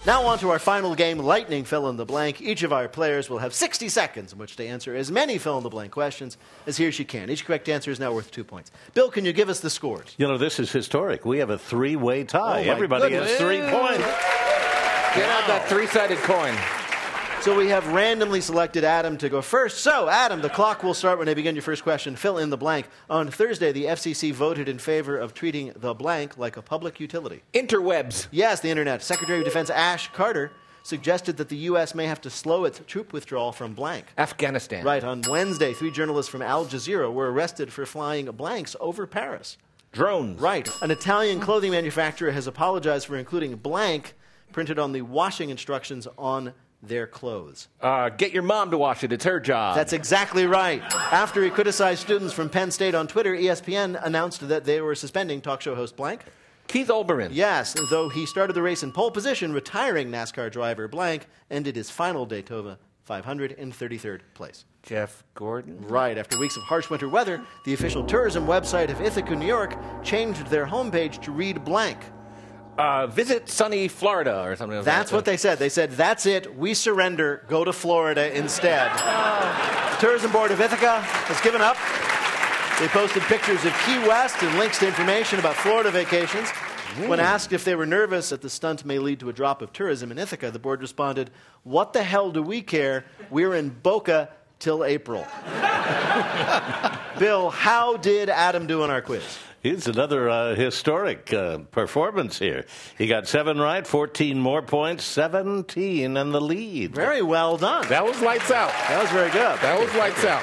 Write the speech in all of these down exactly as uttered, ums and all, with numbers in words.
Now on to our final game, Lightning Fill in the Blank. Each of our players will have sixty seconds in which to answer as many fill-in-the-blank questions as he or she can. Each correct answer is now worth two points. Bill, can you give us the scores? You know, this is historic. We have a three-way tie. Oh, Everybody goodness. has three points. Get out that three-sided coin. So we have randomly selected Adam to go first. So, Adam, the clock will start when I begin your first question. Fill in the blank. On Thursday, the F C C voted in favor of treating the blank like a public utility. Interwebs. Yes, the Internet. Secretary of Defense Ash Carter suggested that the U S may have to slow its troop withdrawal from blank. Afghanistan. Right. On Wednesday, three journalists from Al Jazeera were arrested for flying blanks over Paris. Drones. Right. An Italian clothing manufacturer has apologized for including blank printed on the washing instructions on their clothes. Uh, get your mom to wash it. It's her job. That's exactly right. After he criticized students from Penn State on Twitter, E S P N announced that they were suspending talk show host blank. Keith Olbermann. Yes, though he started the race in pole position, retiring NASCAR driver blank ended his final Daytona five hundred thirty-third place. Jeff Gordon. Right. After weeks of harsh winter weather, the official tourism website of Ithaca, New York, changed their homepage to read blank. Uh, visit sunny Florida or something like that. That's what they said. They said, that's it, we surrender, go to Florida instead. The Tourism Board of Ithaca has given up. They posted pictures of Key West and links to information about Florida vacations. Mm. When asked if they were nervous that the stunt may lead to a drop of tourism in Ithaca, the board responded, what the hell do we care? We're in Boca till April. Bill, how did Adam do on our quiz? It's another uh, historic uh, performance here. He got seven right, fourteen more points, seventeen in the lead. Very well done. That was lights out. That was very good. That was lights out.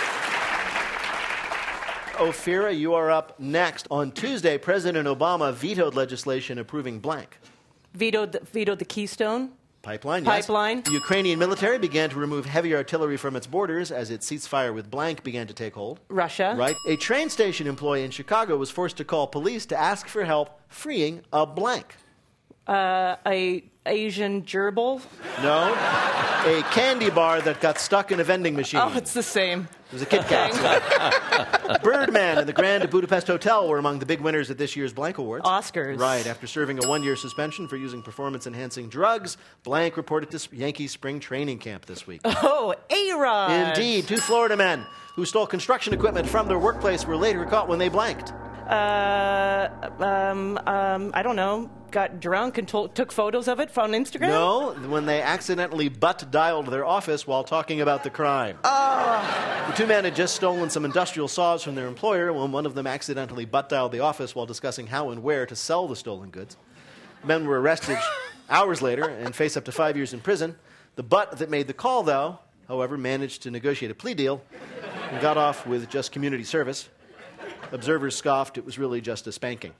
Ophira, you are up next. On Tuesday, President Obama vetoed legislation approving blank. Vetoed the, vetoed the Keystone Pipeline, yes. Pipeline. The Ukrainian military began to remove heavy artillery from its borders as its ceasefire with blank began to take hold. Russia. Right. A train station employee in Chicago was forced to call police to ask for help freeing a blank. Uh, a Asian gerbil. No. A candy bar that got stuck in a vending machine. Oh, it's the same. It was a Kit Kat. Birdman and the Grand Budapest Hotel were among the big winners at this year's Blank Awards. Oscars. Right. After serving a one-year suspension for using performance-enhancing drugs, Blank reported to Yankee spring training camp this week. Oh, A-Rod. Indeed. Two Florida men who stole construction equipment from their workplace were later caught when they blanked. Uh, um, um, I don't know. Got drunk and to- took photos of it on Instagram? No, when they accidentally butt-dialed their office while talking about the crime. Oh. The two men had just stolen some industrial saws from their employer when one of them accidentally butt-dialed the office while discussing how and where to sell the stolen goods. The men were arrested hours later and face up to five years in prison. The butt that made the call, though, however, managed to negotiate a plea deal and got off with just community service. Observers scoffed it was really just a spanking.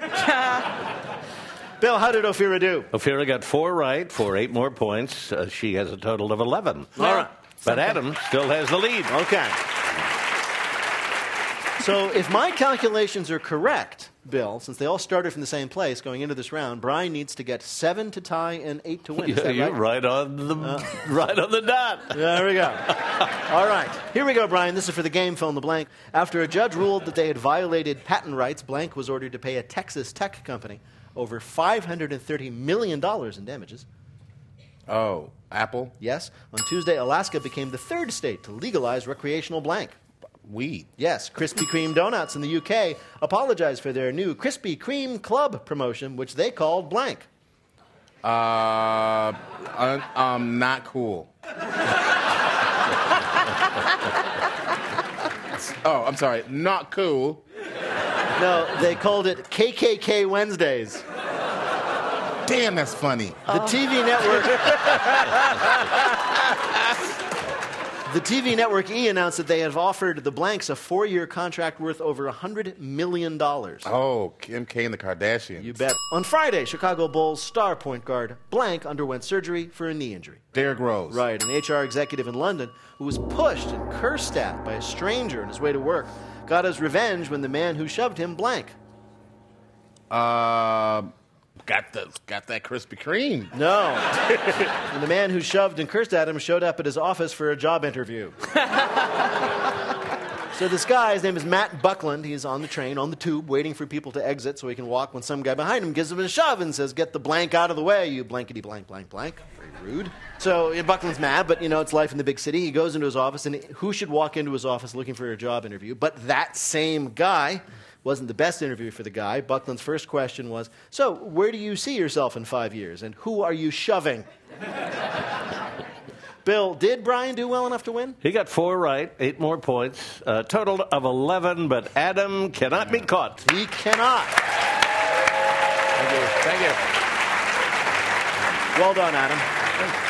Bill, how did Ophira do? Ophira got four right for eight more points. Uh, she has a total of eleven. All right. But Adam still has the lead. Okay. So if my calculations are correct, Bill, since they all started from the same place going into this round, Brian needs to get seven to tie and eight to win. Is Yeah, that you're right? right on the uh, right on the dot. There we go. All right. Here we go, Brian. This is for the game Fill in the Blank. After a judge ruled that they had violated patent rights, Blank was ordered to pay a Texas tech company over five hundred thirty million dollars in damages. Oh, Apple? Yes. On Tuesday, Alaska became the third state to legalize recreational blank. Weed. Yes. Krispy Kreme Donuts in the U K apologized for their new Krispy Kreme Club promotion, which they called blank. Uh, un- um, not cool. Oh, I'm sorry. Not cool. No, they called it K K K Wednesdays. Damn, that's funny. The T V network... The T V network E announced that they have offered the blanks a four-year contract worth over one hundred million dollars. Oh, Kim K and the Kardashians. You bet. On Friday, Chicago Bulls star point guard blank underwent surgery for a knee injury. Derrick Rose. Right, an H R executive in London who was pushed and cursed at by a stranger on his way to work got his revenge when the man who shoved him blank. Uh, got the got that Krispy Kreme. No. And the man who shoved and cursed at him showed up at his office for a job interview. So this guy, his name is Matt Buckland. He's on the train, on the tube, waiting for people to exit so he can walk when some guy behind him gives him a shove and says, "Get the blank out of the way, you blankety blank blank blank." Very rude. So yeah, Buckland's mad, but, you know, it's life in the big city. He goes into his office, and who should walk into his office looking for a job interview but that same guy? Wasn't the best interview for the guy. Buckland's first question was, "So, where do you see yourself in five years, and who are you shoving?" Bill, did Brian do well enough to win? He got four right, eight more points, a total of eleven, but Adam cannot be caught. He cannot. Thank you. Thank you. Well done, Adam.